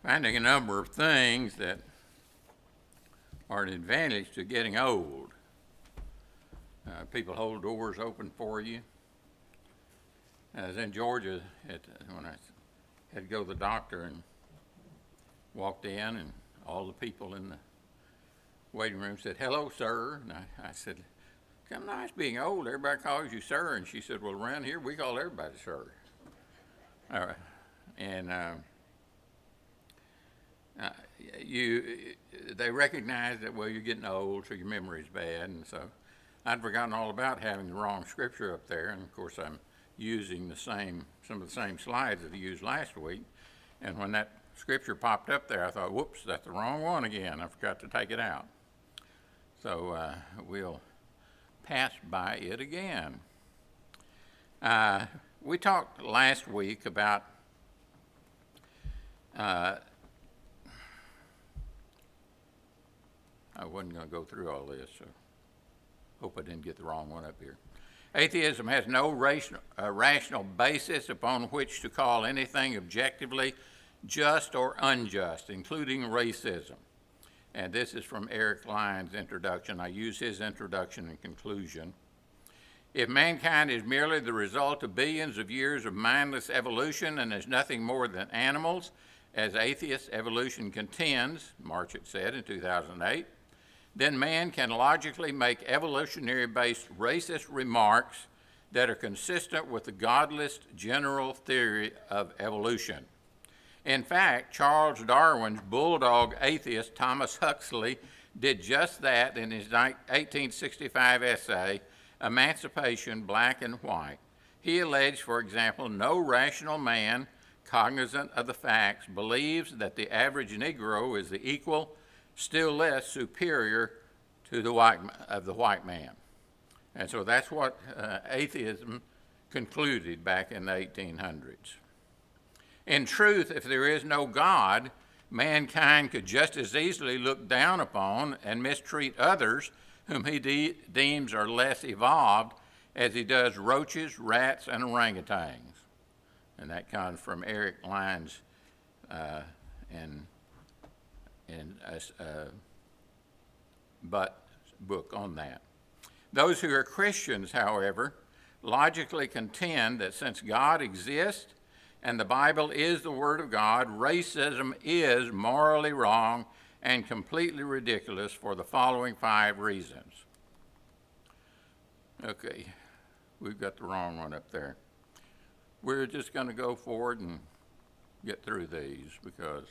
finding a number of things that are an advantage to getting old. People hold doors open for you. I was in Georgia when I had to go to the doctor and walked in, and all the people in the waiting room said, "Hello, sir." And I said, "Kind of nice being old. Everybody calls you sir." And she said, "Well, around here we call everybody sir." All right. And they recognize that, well, you're getting old, so your memory's bad. And so I'd forgotten all about having the wrong scripture up there. And of course, I'm using some of the same slides that I used last week. And when that scripture popped up there, I thought, whoops, that's the wrong one again. I forgot to take it out. So we'll pass by it again. We talked last week about I wasn't going to go through all this, so hope I didn't get the wrong one up here. Atheism has no rational basis upon which to call anything objectively just or unjust, including racism. And this is from Eric Lyon's introduction. I use his introduction and conclusion. If mankind is merely the result of billions of years of mindless evolution and is nothing more than animals, as atheist evolution contends, Marchett said in 2008, then man can logically make evolutionary-based racist remarks that are consistent with the godless general theory of evolution. In fact, Charles Darwin's bulldog atheist Thomas Huxley did just that in his 1865 essay, Emancipation, Black and White. He alleged, for example, no rational man cognizant of the facts believes that the average Negro is the equal, still less superior to the white man. And so that's what atheism concluded back in the 1800s. In truth, if there is no God, mankind could just as easily look down upon and mistreat others whom he deems are less evolved as he does roaches, rats, and orangutans. And that comes from Eric Lyon's book on that. Those who are Christians, however, logically contend that since God exists and the Bible is the Word of God, racism is morally wrong and completely ridiculous for the following 5 reasons. Okay, we've got the wrong one up there. We're just going to go forward and get through these because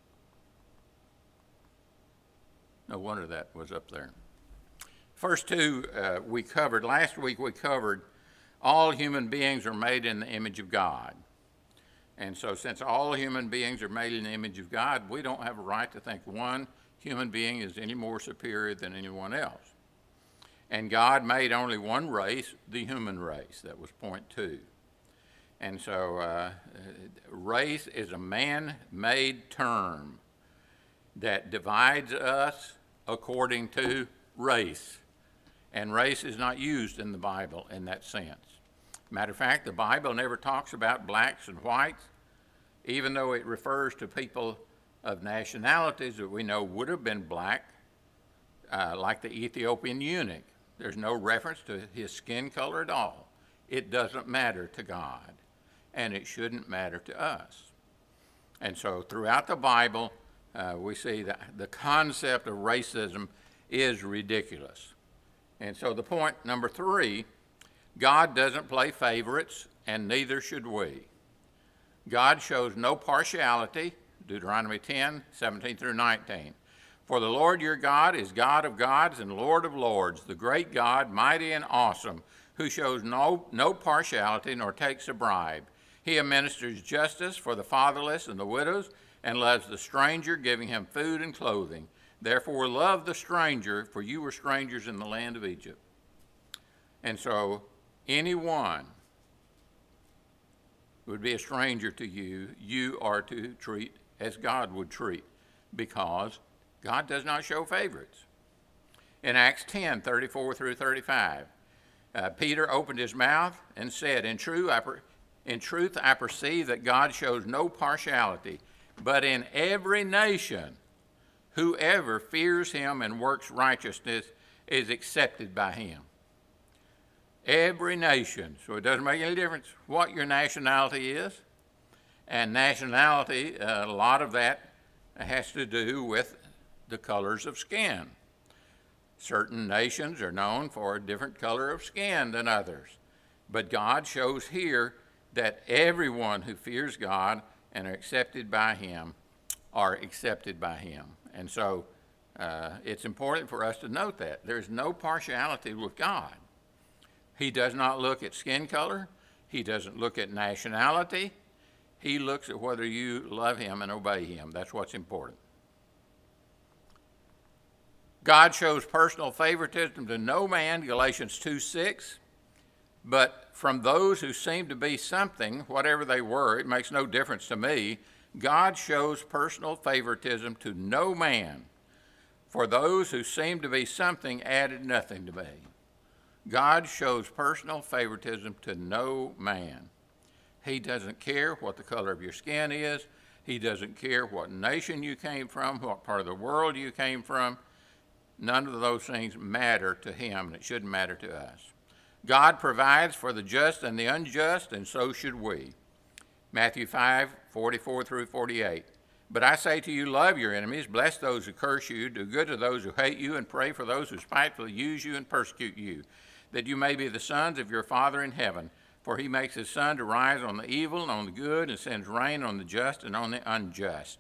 no wonder that was up there. First two we covered. Last week we covered all human beings are made in the image of God. And so since all human beings are made in the image of God, we don't have a right to think one human being is any more superior than anyone else. And God made only one race, the human race. That was point 2. And so race is a man-made term that divides us according to race. And race is not used in the Bible in that sense. Matter of fact, the Bible never talks about blacks and whites, even though it refers to people of nationalities that we know would have been black, like the Ethiopian eunuch. There's no reference to his skin color at all. It doesn't matter to God, and it shouldn't matter to us. And so throughout the Bible, we see that the concept of racism is ridiculous. And so the point number 3, God doesn't play favorites, and neither should we. God shows no partiality, Deuteronomy 10:17 through 19. For the Lord your God is God of gods and Lord of lords, the great God, mighty and awesome, who shows no partiality nor takes a bribe. He administers justice for the fatherless and the widows and loves the stranger, giving him food and clothing. Therefore love the stranger, for you were strangers in the land of Egypt. And so anyone would be a stranger to you, you are to treat as God would treat, because God does not show favorites. In Acts 10:34 through 35, Peter opened his mouth and said, In truth, I perceive that God shows no partiality, but in every nation, whoever fears him and works righteousness is accepted by him. Every nation. So it doesn't make any difference what your nationality is. And nationality, a lot of that has to do with the colors of skin. Certain nations are known for a different color of skin than others. But God shows here that everyone who fears God and are accepted by him are accepted by him. And so it's important for us to note that. There's no partiality with God. He does not look at skin color. He doesn't look at nationality. He looks at whether you love him and obey him. That's what's important. God shows personal favoritism to no man, Galatians 2:6. But from those who seem to be something, whatever they were, it makes no difference to me. God shows personal favoritism to no man. For those who seem to be something added nothing to me. God shows personal favoritism to no man. He doesn't care what the color of your skin is. He doesn't care what nation you came from, what part of the world you came from. None of those things matter to him, and it shouldn't matter to us. God provides for the just and the unjust, and so should we. Matthew 5:44 through 48. But I say to you, love your enemies, bless those who curse you, do good to those who hate you, and pray for those who spitefully use you and persecute you, that you may be the sons of your Father in heaven. For he makes his sun to rise on the evil and on the good, and sends rain on the just and on the unjust.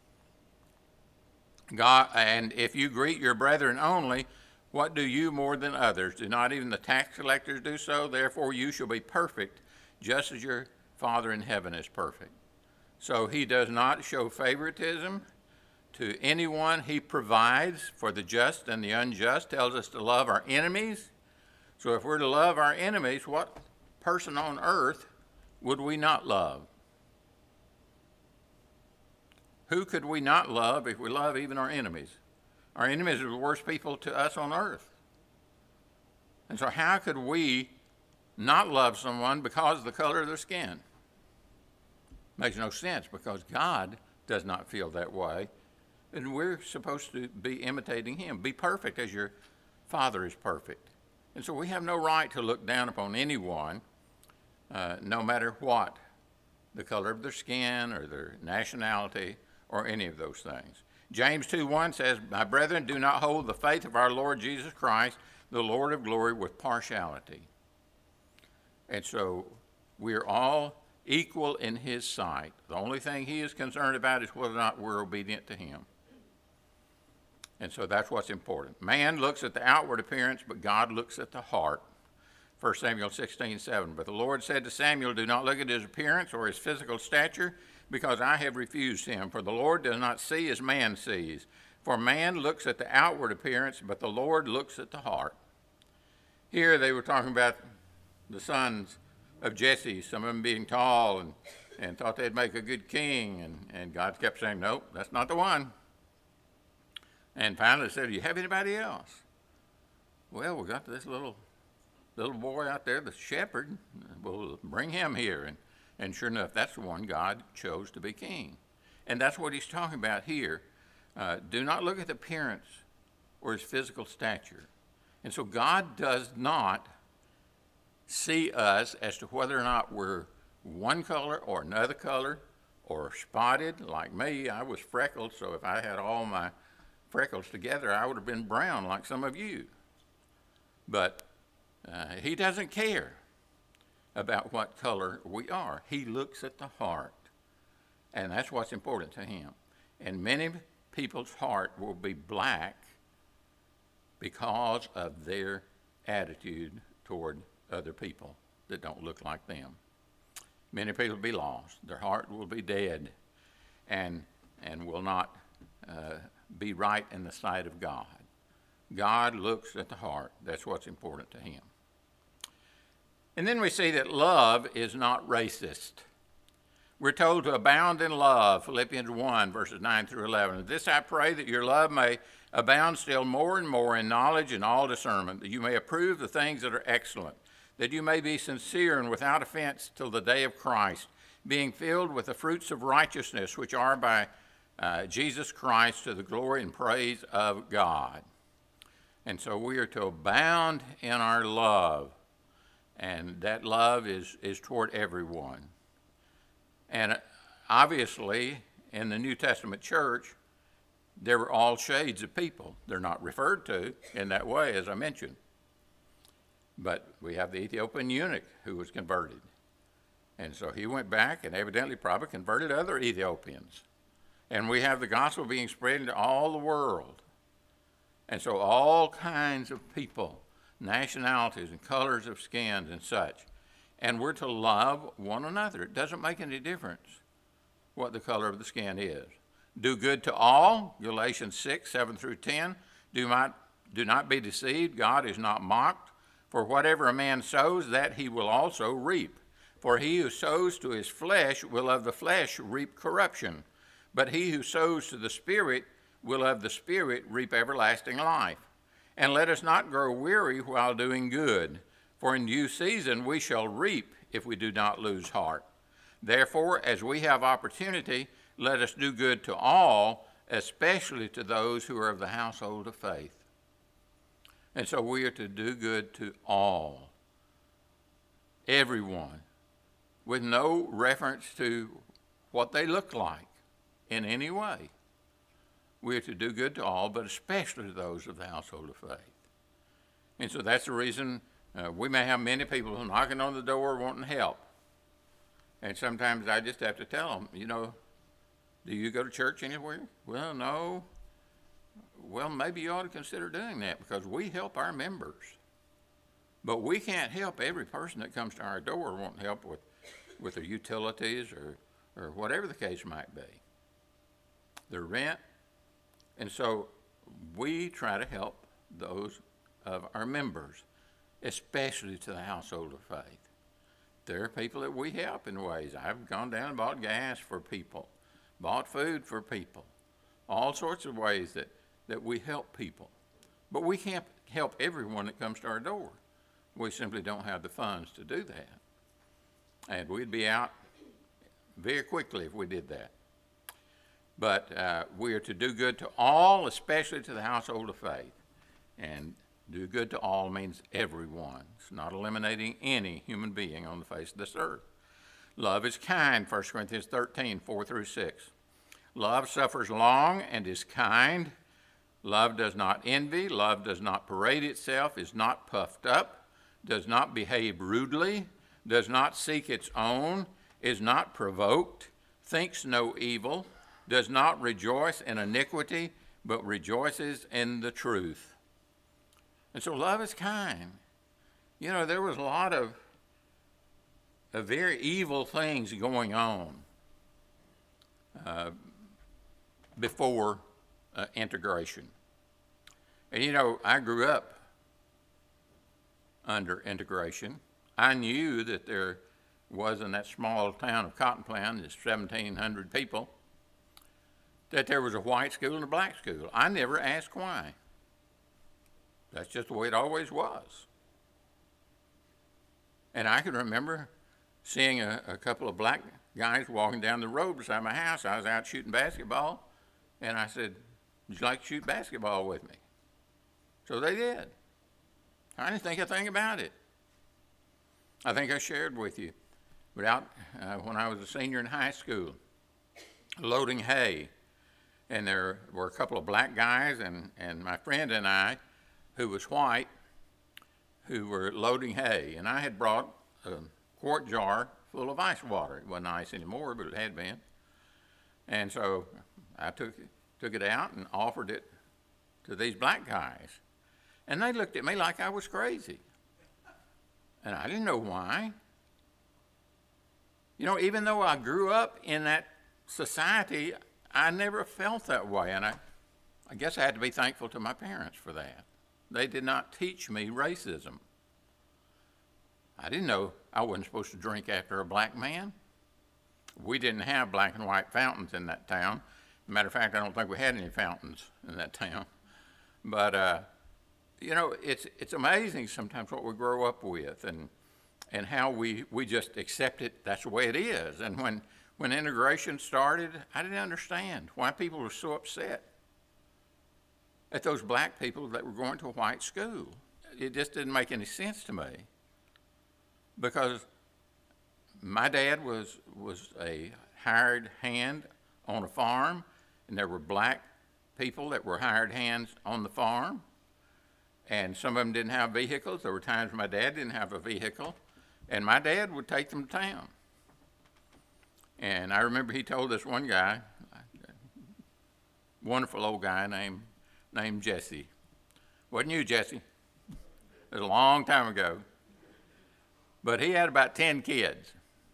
God, and if you greet your brethren only, what do you more than others? Do not even the tax collectors do so? Therefore you shall be perfect, just as your Father in heaven is perfect. So he does not show favoritism to anyone. He provides for the just and the unjust, tells us to love our enemies. So if we're to love our enemies, what person on earth would we not love? Who could we not love if we love even our enemies? Our enemies are the worst people to us on earth. And so how could we not love someone because of the color of their skin? Makes no sense, because God does not feel that way. And we're supposed to be imitating him. Be perfect as your Father is perfect. And so we have no right to look down upon anyone, no matter what the color of their skin or their nationality or any of those things. James 2:1 says, my brethren, do not hold the faith of our Lord Jesus Christ, the Lord of glory, with partiality. And so we're all equal in his sight. The only thing he is concerned about is whether or not we're obedient to him. And so that's what's important. Man looks at the outward appearance, but God looks at the heart. 1 Samuel 16:7. But the Lord said to Samuel, do not look at his appearance or his physical stature, because I have refused him. For the Lord does not see as man sees. For man looks at the outward appearance, but the Lord looks at the heart. Here they were talking about the sons of Jesse, some of them being tall and thought they'd make a good king. And God kept saying, nope, that's not the one. And finally said, do you have anybody else? Well, we got this little boy out there, the shepherd. We'll bring him here. And sure enough, that's the one God chose to be king. And that's what he's talking about here. Do not look at the appearance or his physical stature. And so God does not see us as to whether or not we're one color or another color, or spotted. Like me, I was freckled, so if I had all my freckles together, I would have been brown like some of you. But he doesn't care about what color we are. He looks at the heart, and that's what's important to him. And many people's heart will be black because of their attitude toward other people that don't look like them. Many people will be lost. Their heart will be dead and will not be right in the sight of God. God looks at the heart. That's what's important to him. And then we see that love is not racist. We're told to abound in love, Philippians 1, verses 9 through 11. This I pray, that your love may abound still more and more in knowledge and all discernment, that you may approve the things that are excellent, that you may be sincere and without offense till the day of Christ, being filled with the fruits of righteousness, which are by Jesus Christ, to the glory and praise of God. And so we are to abound in our love, and that love is toward everyone. And obviously, in the New Testament church, there were all shades of people. They're not referred to in that way, as I mentioned. But we have the Ethiopian eunuch who was converted. And so he went back and evidently probably converted other Ethiopians. And we have the gospel being spread into all the world. And so all kinds of people, nationalities and colors of skins and such. And we're to love one another. It doesn't make any difference what the color of the skin is. Do good to all, Galatians 6, 7 through 10. Do not be deceived. God is not mocked. For whatever a man sows, that he will also reap. For he who sows to his flesh will of the flesh reap corruption. But he who sows to the Spirit will of the Spirit reap everlasting life. And let us not grow weary while doing good, for in due season we shall reap if we do not lose heart. Therefore, as we have opportunity, let us do good to all, especially to those who are of the household of faith. And so we are to do good to all, everyone, with no reference to what they look like in any way. We are to do good to all, but especially to those of the household of faith. And so that's the reason we may have many people knocking on the door wanting help. And sometimes I just have to tell them, do you go to church anywhere? Well, no. Well, maybe you ought to consider doing that, because we help our members. But we can't help every person that comes to our door wanting help with their utilities or whatever the case might be, their rent. And so we try to help those of our members, especially to the household of faith. There are people that we help in ways. I've gone down and bought gas for people, bought food for people, all sorts of ways that we help people. But we can't help everyone that comes to our door. We simply don't have the funds to do that. And we'd be out very quickly if we did that. But we are to do good to all, especially to the household of faith. And do good to all means everyone. It's not eliminating any human being on the face of this earth. Love is kind, 1 Corinthians 13, 4 through 6. Love suffers long and is kind. Love does not envy. Love does not parade itself, is not puffed up, does not behave rudely, does not seek its own, is not provoked, thinks no evil, does not rejoice in iniquity, but rejoices in the truth. And so love is kind. There was a lot of very evil things going on before integration. And I grew up under integration. I knew that there was in that small town of Cotton Plant, there's 1,700 people, that there was a white school and a black school. I never asked why. That's just the way it always was. And I can remember seeing a couple of black guys walking down the road beside my house. I was out shooting basketball, and I said, "Would you like to shoot basketball with me?" So they did. I didn't think a thing about it. I think I shared with you, but when I was a senior in high school, loading hay, and there were a couple of black guys and my friend and I, who was white, who were loading hay. And I had brought a quart jar full of ice water. It wasn't ice anymore, but it had been. And so I took it out and offered it to these black guys. And they looked at me like I was crazy. And I didn't know why. Even though I grew up in that society, I never felt that way. And I guess I had to be thankful to my parents for that. They did not teach me racism. I didn't know I wasn't supposed to drink after a black man. We didn't have black and white fountains in that town. Matter of fact, I don't think we had any fountains in that town. But, it's amazing sometimes what we grow up with. and how we just accept it. That's the way it is. And when integration started, I didn't understand why people were so upset at those black people that were going to a white school. It just didn't make any sense to me, because my dad was a hired hand on a farm, and there were black people that were hired hands on the farm, and some of them didn't have vehicles. There were times my dad didn't have a vehicle, and my dad would take them to town. And I remember he told this one guy, wonderful old guy named Jesse. Wasn't you, Jesse? It was a long time ago. But he had about 10 kids.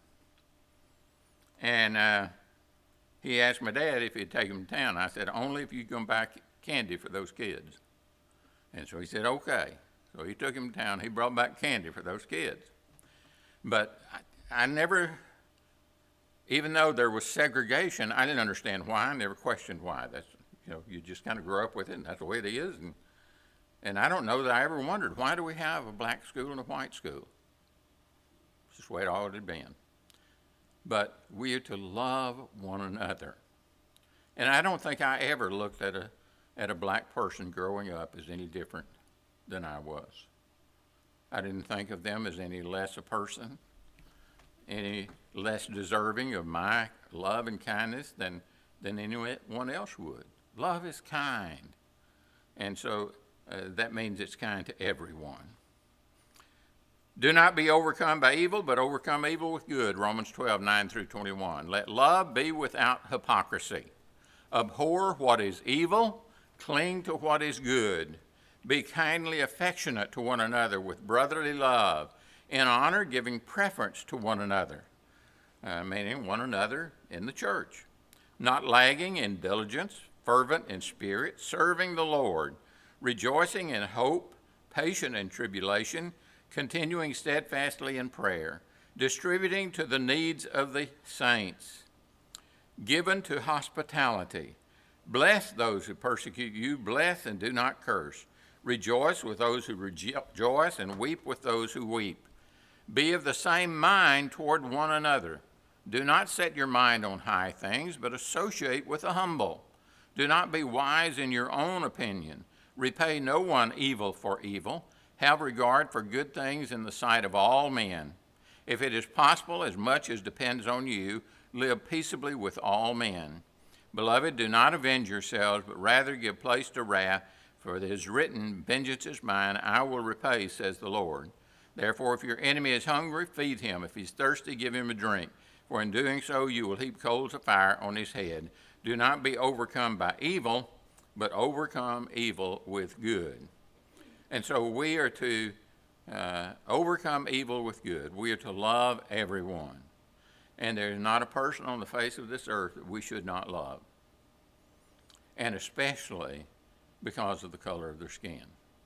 And he asked my dad if he'd take them to town. I said, only if you come back candy for those kids. And so he said, okay. So he took him to town. He brought back candy for those kids. But I never, even though there was segregation, I didn't understand why. I never questioned why. That's, you just kind of grow up with it, and that's the way it is. And I don't know that I ever wondered, why do we have a black school and a white school? It's just the way it always had been. But we are to love one another. And I don't think I ever looked at a black person growing up as any different than I was. I didn't think of them as any less a person, any less deserving of my love and kindness than anyone else would. Love is kind. And so that means it's kind to everyone. Do not be overcome by evil, but overcome evil with good. Romans 12:9-21. Let love be without hypocrisy. Abhor what is evil, cling to what is good. Be kindly affectionate to one another with brotherly love, in honor giving preference to one another, meaning one another in the church. Not lagging in diligence, fervent in spirit, serving the Lord, rejoicing in hope, patient in tribulation, continuing steadfastly in prayer, distributing to the needs of the saints, given to hospitality. Bless those who persecute you, bless and do not curse. Rejoice with those who rejoice, and weep with those who weep. Be of the same mind toward one another. Do not set your mind on high things, but associate with the humble. Do not be wise in your own opinion. Repay no one evil for evil. Have regard for good things in the sight of all men. If it is possible, as much as depends on you, live peaceably with all men. Beloved, do not avenge yourselves, but rather give place to wrath, for it is written, vengeance is mine, I will repay, says the Lord. Therefore, if your enemy is hungry, feed him. If he's thirsty, give him a drink. For in doing so, you will heap coals of fire on his head. Do not be overcome by evil, but overcome evil with good. And so we are to overcome evil with good. We are to love everyone. And there is not a person on the face of this earth that we should not love. And especially because of the color of their skin.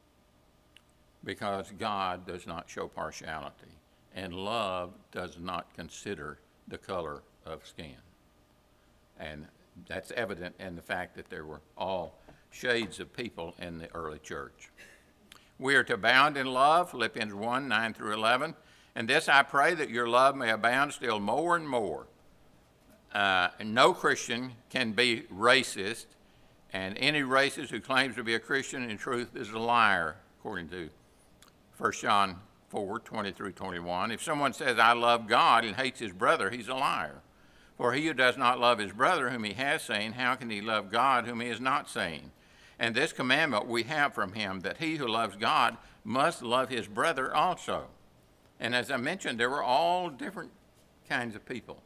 Because God does not show partiality, and love does not consider the color of skin. And that's evident in the fact that there were all shades of people in the early church. We are to abound in love, Philippians 1:9-11. And this I pray, that your love may abound still more and more. No Christian can be racist, and any racist who claims to be a Christian in truth is a liar, according to 1 John 4:20-21. If someone says, I love God, and hates his brother, he's a liar. For he who does not love his brother whom he has seen, how can he love God whom he has not seen? And this commandment we have from him, that he who loves God must love his brother also. And as I mentioned, there were all different kinds of people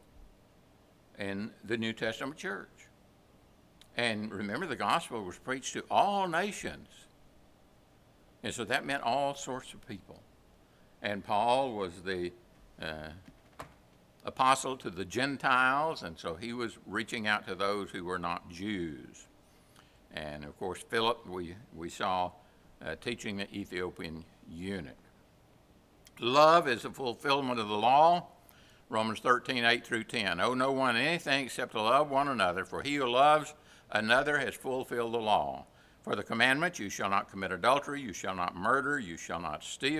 in the New Testament church. And remember, the gospel was preached to all nations. And so that meant all sorts of people. And Paul was the apostle to the Gentiles, and so he was reaching out to those who were not Jews. And of course, Philip, we saw teaching the Ethiopian eunuch. Love is the fulfillment of the law, Romans 13:8-10. Owe no one anything except to love one another, for he who loves another has fulfilled the law. For the commandment, you shall not commit adultery, you shall not murder, you shall not steal,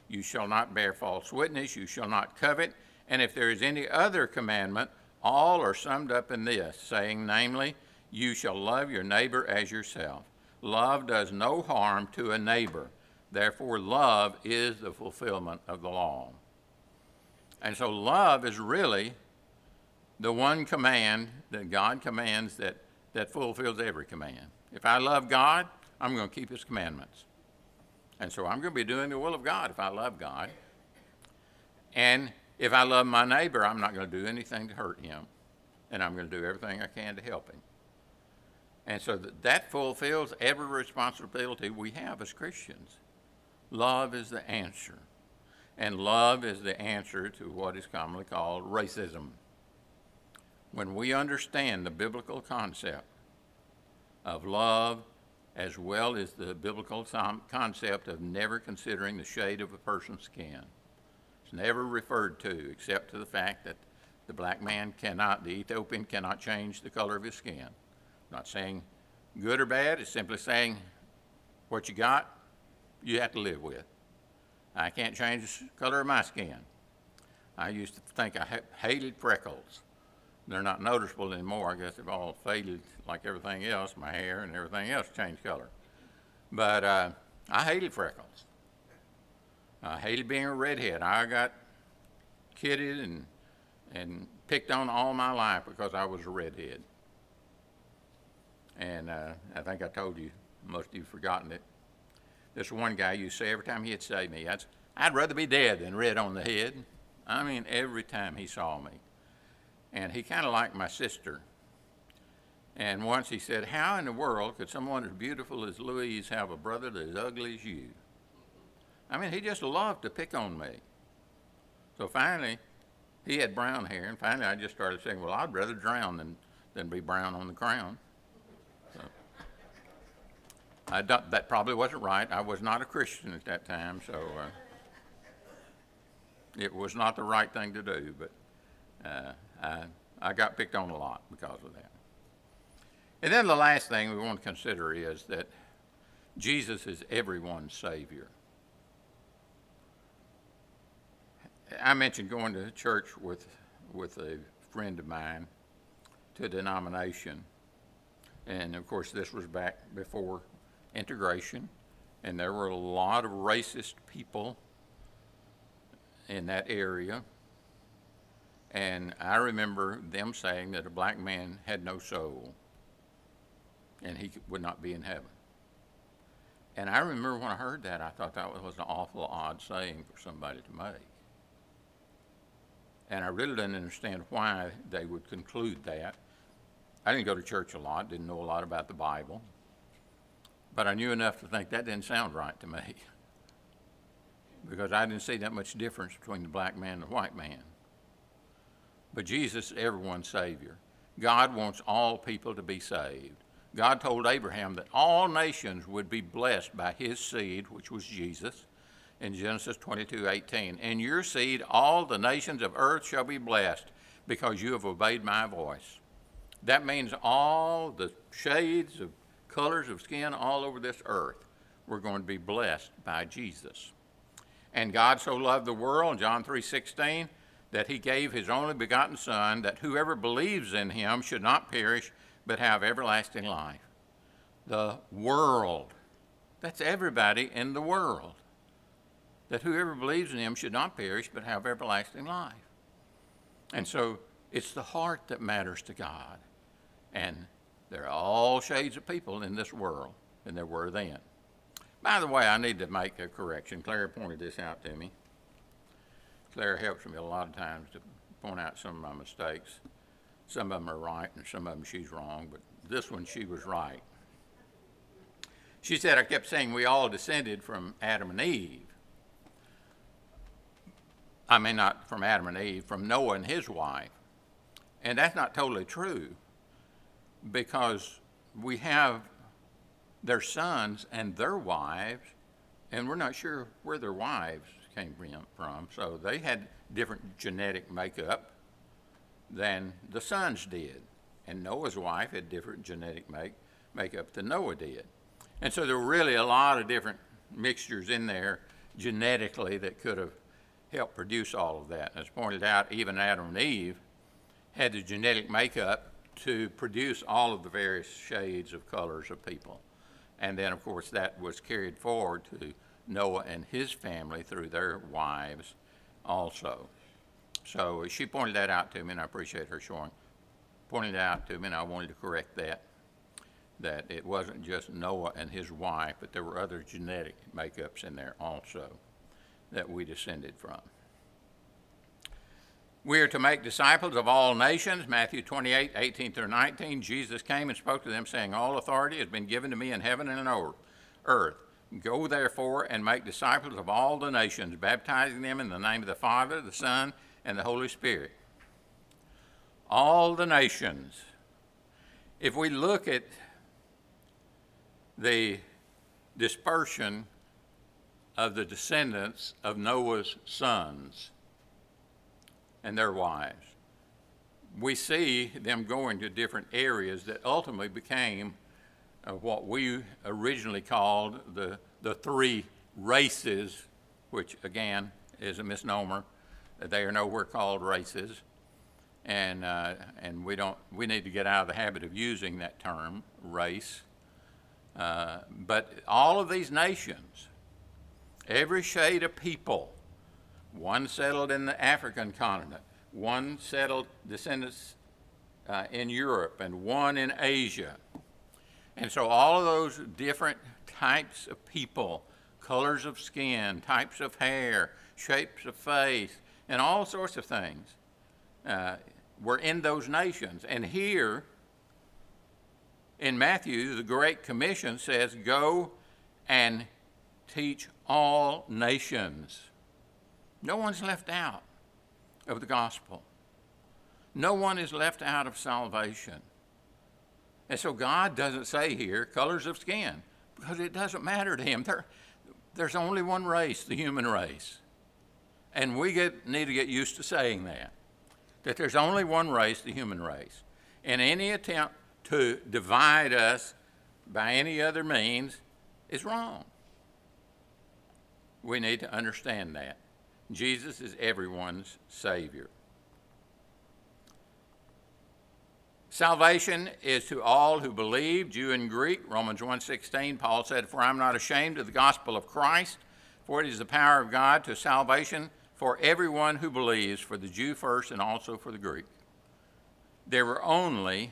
You shall not bear false witness. You shall not covet. And if there is any other commandment, all are summed up in this, saying, namely, you shall love your neighbor as yourself. Love does no harm to a neighbor. Therefore, love is the fulfillment of the law. And so love is really the one command that God commands that fulfills every command. If I love God, I'm going to keep his commandments. And so I'm going to be doing the will of God if I love God. And if I love my neighbor, I'm not going to do anything to hurt him. And I'm going to do everything I can to help him. And so that fulfills every responsibility we have as Christians. Love is the answer. And love is the answer to what is commonly called racism. When we understand the biblical concept of love, as well as the biblical concept of never considering the shade of a person's skin, it's never referred to except to the fact that the black man the Ethiopian cannot change the color of his skin. I'm not saying good or bad, it's simply saying what you got, you have to live with. I can't change the color of my skin. I used to think I hated freckles. They're not noticeable anymore. I guess they've all faded like everything else. My hair and everything else changed color. But I hated freckles. I hated being a redhead. I got kidded and picked on all my life because I was a redhead. And I think I told you, most of you have forgotten it. This one guy used to say every time he'd say me, I'd rather be dead than red on the head. I mean, every time he saw me. And he kind of liked my sister. And once he said, how in the world could someone as beautiful as Louise have a brother that's as ugly as you? I mean, he just loved to pick on me. So finally, he had brown hair, and finally I just started saying, well, I'd rather drown than be brown on the crown. That probably wasn't right. I was not a Christian at that time, so it was not the right thing to do, but I got picked on a lot because of that. And then the last thing we want to consider is that Jesus is everyone's Savior. I mentioned going to church with a friend of mine to a denomination, and of course this was back before integration, and there were a lot of racist people in that area. And I remember them saying that a black man had no soul and he would not be in heaven. And I remember when I heard that, I thought that was an awful odd saying for somebody to make. And I really didn't understand why they would conclude that. I didn't go to church a lot, didn't know a lot about the Bible. But I knew enough to think that didn't sound right to me, because I didn't see that much difference between the black man and the white man. But Jesus is everyone's Savior. God wants all people to be saved. God told Abraham that all nations would be blessed by his seed, which was Jesus, in Genesis 22:18. In your seed, all the nations of earth shall be blessed because you have obeyed my voice. That means all the shades of colors of skin all over this earth were going to be blessed by Jesus. And God so loved the world, John 3:16, that he gave his only begotten Son, that whoever believes in him should not perish, but have everlasting life. The world, that's everybody in the world. That whoever believes in him should not perish, but have everlasting life. And so it's the heart that matters to God. And there are all shades of people in this world, and there were then. By the way, I need to make a correction. Claire pointed this out to me. Claire helps me a lot of times to point out some of my mistakes. Some of them are right, and some of them she's wrong, but this one she was right. She said I kept saying we all descended from Adam and Eve. I mean, not from Adam and Eve, from Noah and his wife. And that's not totally true, because we have their sons and their wives, and we're not sure where their wives came from. So they had different genetic makeup than the sons did. And Noah's wife had different genetic makeup than Noah did. And so there were really a lot of different mixtures in there, genetically that could have helped produce all of that. As pointed out, even Adam and Eve had the genetic makeup to produce all of the various shades of colors of people. And then, of course, that was carried forward to Noah and his family through their wives also. So she pointed that out to me, and I appreciate her pointing it out to me, and I wanted to correct that it wasn't just Noah and his wife, but there were other genetic makeups in there also that we descended from. We are to make disciples of all nations, Matthew 28, 18 through 19. Jesus came and spoke to them, saying, all authority has been given to me in heaven and on earth. Go therefore and make disciples of all the nations, baptizing them in the name of the Father, the Son, and the Holy Spirit. All the nations. If we look at the dispersion of the descendants of Noah's sons and their wives, we see them going to different areas that ultimately became what we originally called the three races, which again is a misnomer. They are nowhere called races, and we need to get out of the habit of using that term, race. But all of these nations, every shade of people, one settled in the African continent, one settled descendants in Europe, and one in Asia. And so all of those different types of people, colors of skin, types of hair, shapes of face, and all sorts of things were in those nations. And here in Matthew, the Great Commission says, go and teach all nations. No one's left out of the gospel. No one is left out of salvation. And so God doesn't say here colors of skin, because it doesn't matter to him. There's only one race, the human race. And we need to get used to saying that there's only one race, the human race. And any attempt to divide us by any other means is wrong. We need to understand that. Jesus is everyone's Savior. Salvation is to all who believe, Jew and Greek. Romans 1:16, Paul said, for I'm not ashamed of the gospel of Christ, for it is the power of God to salvation for everyone who believes, for the Jew first and also for the Greek. There were only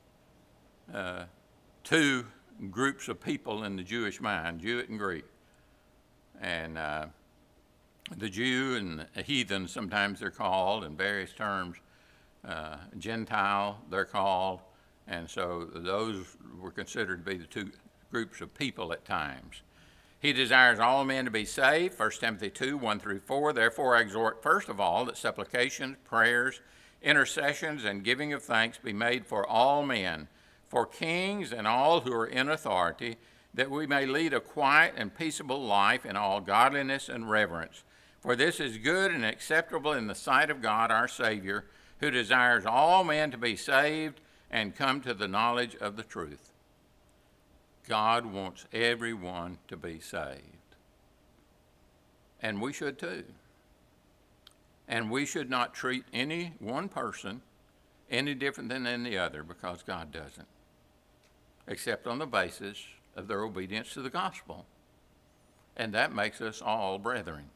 two groups of people in the Jewish mind, Jew and Greek. And the Jew and the heathen, sometimes they're called in various terms. Gentile, they're called. And so those were considered to be the two groups of people at times. He desires all men to be saved, 1 Timothy 2, 1 through 4. Therefore I exhort, first of all, that supplications, prayers, intercessions, and giving of thanks be made for all men, for kings and all who are in authority, that we may lead a quiet and peaceable life in all godliness and reverence. For this is good and acceptable in the sight of God our Savior, who desires all men to be saved and come to the knowledge of the truth. God wants everyone to be saved. And we should too. And we should not treat any one person any different than any other, because God doesn't, except on the basis of their obedience to the gospel. And that makes us all brethren.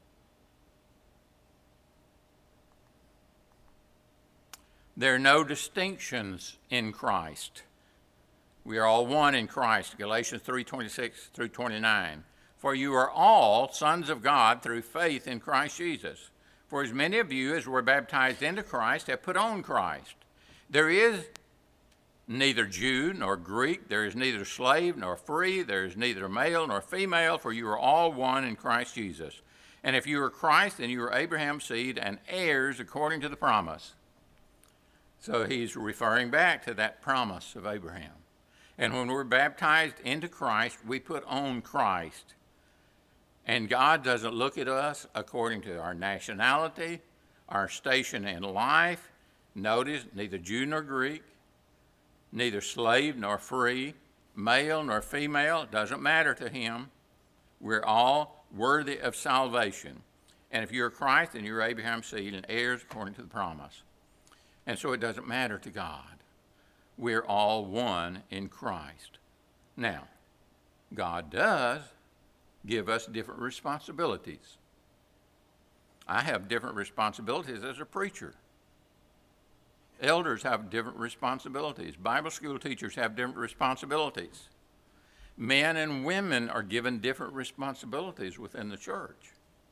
There are no distinctions in Christ. We are all one in Christ, Galatians 3:26 through 29. For you are all sons of God through faith in Christ Jesus. For as many of you as were baptized into Christ have put on Christ. There is neither Jew nor Greek, there is neither slave nor free, there is neither male nor female, for you are all one in Christ Jesus. And if you are Christ, then you are Abraham's seed and heirs according to the promise. So he's referring back to that promise of Abraham. And when we're baptized into Christ, we put on Christ. And God doesn't look at us according to our nationality, our station in life. Notice, neither Jew nor Greek, neither slave nor free, male nor female, it doesn't matter to him. We're all worthy of salvation. And if you're Christ, then you're Abraham's seed and heirs according to the promise. And so it doesn't matter to God. We're all one in Christ. Now, God does give us different responsibilities. I have different responsibilities as a preacher. Elders have different responsibilities. Bible school teachers have different responsibilities. Men and women are given different responsibilities within the church.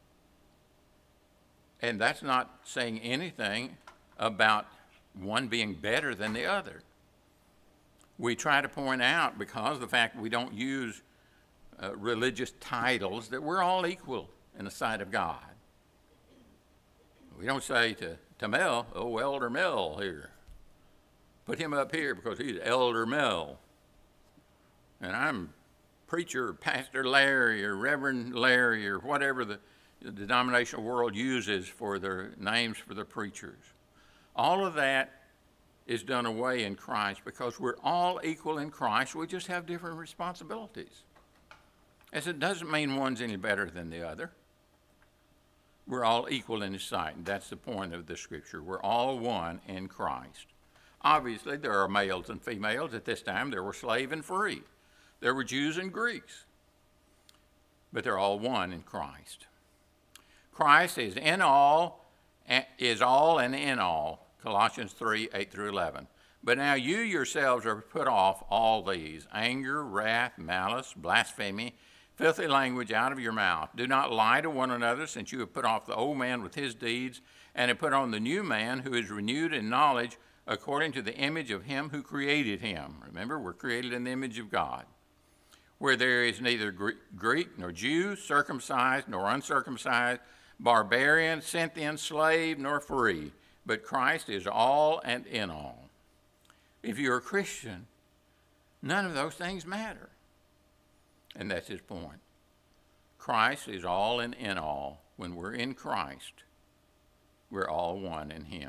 And that's not saying anything about one being better than the other. We try to point out, because of the fact we don't use religious titles, that we're all equal in the sight of God. We don't say to Mel, oh, Elder Mel here. Put him up here because he's Elder Mel. And I'm preacher, Pastor Larry, or Reverend Larry, or whatever the denominational world uses for their names for their preachers. All of that is done away in Christ because we're all equal in Christ. We just have different responsibilities. As it doesn't mean one's any better than the other. We're all equal in His sight, and that's the point of the scripture. We're all one in Christ. Obviously, there are males and females. At this time, there were slave and free. There were Jews and Greeks. But they're all one in Christ. Christ is in all, is all and in all. Colossians 3, 8 through 11. But now you yourselves are put off all these: anger, wrath, malice, blasphemy, filthy language out of your mouth. Do not lie to one another, since you have put off the old man with his deeds, and have put on the new man, who is renewed in knowledge according to the image of him who created him. Remember, we're created in the image of God. Where there is neither Greek nor Jew, circumcised nor uncircumcised, barbarian, Scythian, slave nor free, but Christ is all and in all. If you're a Christian, none of those things matter. And that's his point. Christ is all and in all. When we're in Christ, we're all one in him.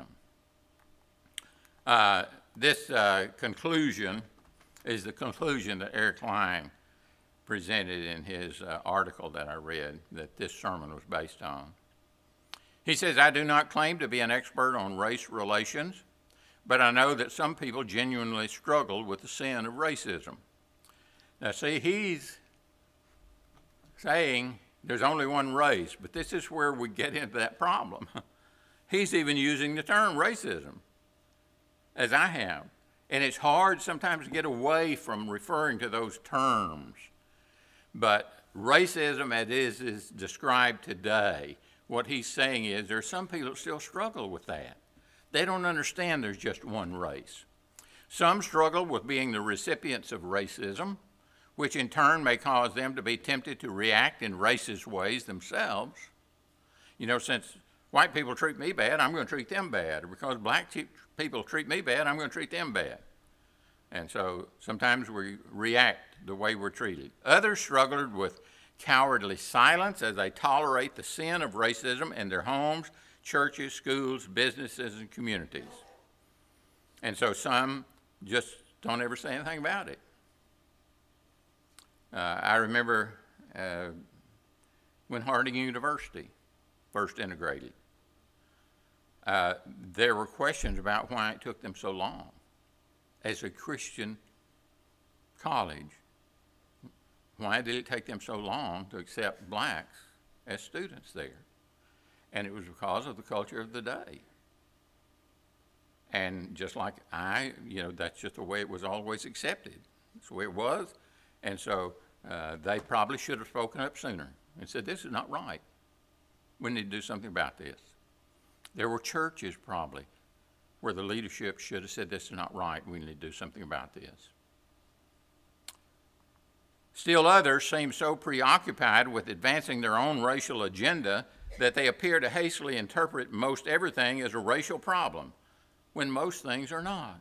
This conclusion is the conclusion that Eric Klein presented in his article that I read, that this sermon was based on. He says, I do not claim to be an expert on race relations, but I know that some people genuinely struggle with the sin of racism. Now, see, he's saying there's only one race, but this is where we get into that problem. He's even using the term racism, as I have. And it's hard sometimes to get away from referring to those terms. But racism, as is described today, what he's saying is there are some people that still struggle with that. They don't understand there's just one race. Some struggle with being the recipients of racism, which in turn may cause them to be tempted to react in racist ways themselves. You know, since white people treat me bad, I'm going to treat them bad. Or because black people treat me bad, I'm going to treat them bad. And so sometimes we react the way we're treated. Others struggled with cowardly silence as they tolerate the sin of racism in their homes, churches, schools, businesses, and communities. And so some just don't ever say anything about it. I remember when Harding University first integrated, there were questions about why it took them so long. As a Christian college, why did it take them so long to accept blacks as students there? And it was because of the culture of the day. And just like that's just the way it was always accepted. That's the way it was. And so they probably should have spoken up sooner and said, this is not right. We need to do something about this. There were churches probably where the leadership should have said, this is not right. We need to do something about this. Still others seem so preoccupied with advancing their own racial agenda that they appear to hastily interpret most everything as a racial problem, when most things are not.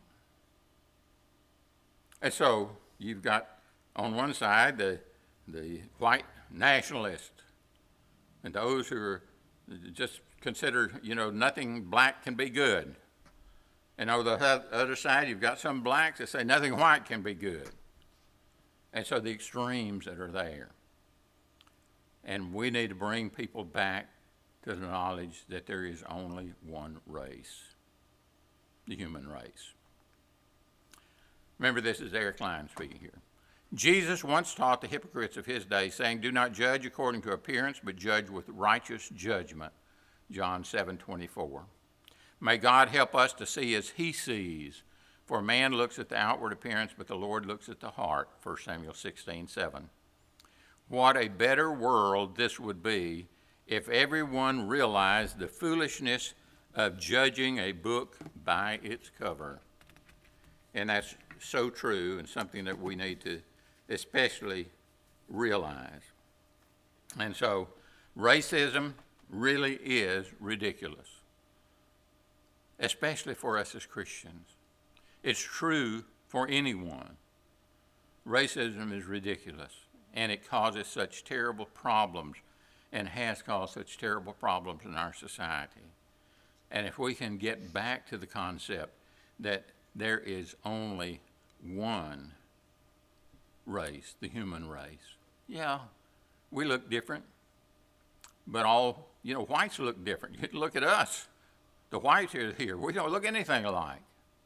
And so you've got on one side the white nationalists and those who are just consider, nothing black can be good. And on the other side, you've got some blacks that say nothing white can be good. And so the extremes that are there. And we need to bring people back to the knowledge that there is only one race, the human race. Remember, this is Eric Lyons speaking here. Jesus once taught the hypocrites of his day, saying, "Do not judge according to appearance, but judge with righteous judgment." John 7:24. May God help us to see as he sees. For man looks at the outward appearance, but the Lord looks at the heart. 1 Samuel 16:7. What a better world this would be if everyone realized the foolishness of judging a book by its cover. And that's so true, and something that we need to especially realize. And so racism really is ridiculous, especially for us as Christians. It's true for anyone. Racism is ridiculous, and it causes such terrible problems and has caused such terrible problems in our society. And if we can get back to the concept that there is only one race, the human race. Yeah, we look different, but whites look different. You look at us, the whites here, we don't look anything alike.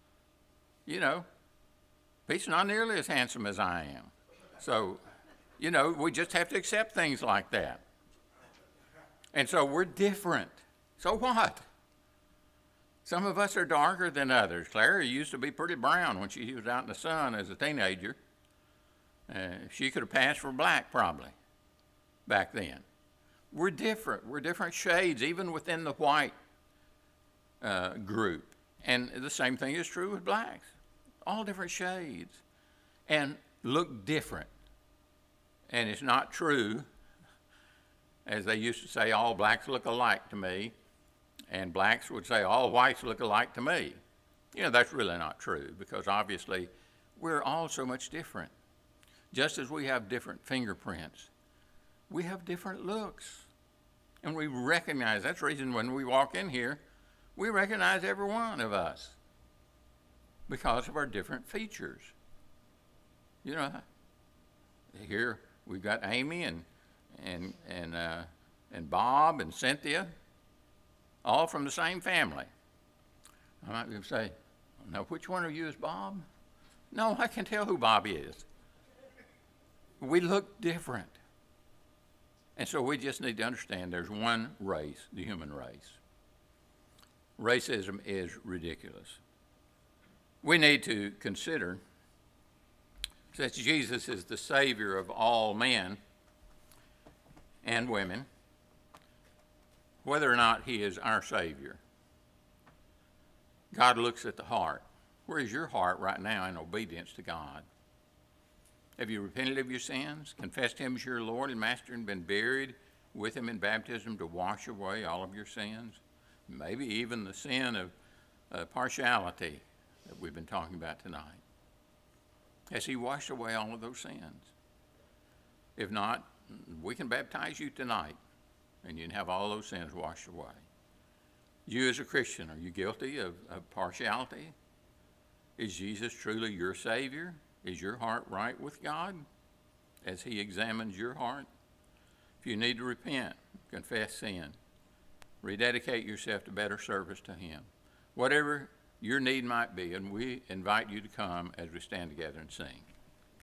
He's not nearly as handsome as I am. So, we just have to accept things like that. And so we're different. So what? Some of us are darker than others. Clara used to be pretty brown when she was out in the sun as a teenager. She could have passed for black probably back then. We're different. We're different shades, even within the white group. And the same thing is true with blacks. All different shades and look different. And it's not true, as they used to say, all blacks look alike to me, and blacks would say all whites look alike to me. That's really not true, because obviously we're all so much different. Just as we have different fingerprints, we have different looks. And we recognize, that's the reason when we walk in here, we recognize every one of us because of our different features. Here we've got Amy and Bob and Cynthia, all from the same family. I might say, now which one of you is Bob? No, I can tell who Bob is. We look different. And so we just need to understand there's one race, the human race. Racism is ridiculous. We need to consider that Jesus is the Savior of all men and women, whether or not he is our Savior. God looks at the heart. Where is your heart right now in obedience to God? Have you repented of your sins, confessed him as your Lord and Master, and been buried with him in baptism to wash away all of your sins? Maybe even the sin of partiality that we've been talking about tonight. Has he washed away all of those sins? If not, we can baptize you tonight, and you can have all those sins washed away. You as a Christian, are you guilty of partiality? Is Jesus truly your Savior? Is your heart right with God as he examines your heart? If you need to repent, confess sin, rededicate yourself to better service to him, whatever your need might be, and we invite you to come as we stand together and sing.